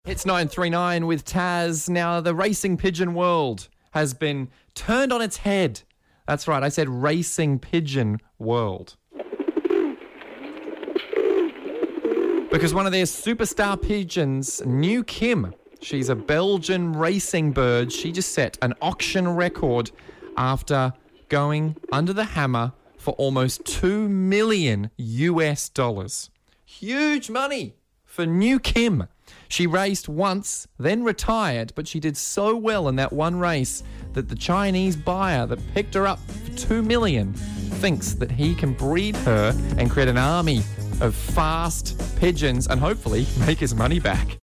It's 939 with Taz. Now, the racing pigeon world has been turned on its head. That's right, I said racing pigeon world. Because one of their superstar pigeons, New Kim, she's a Belgian racing bird. She just set an auction record after going under the hammer for almost $2 million US. Huge money for New Kim. She raced once, then retired, but she did so well in that one race that the Chinese buyer that picked her up for $2 million thinks that he can breed her and create an army of fast pigeons and hopefully make his money back.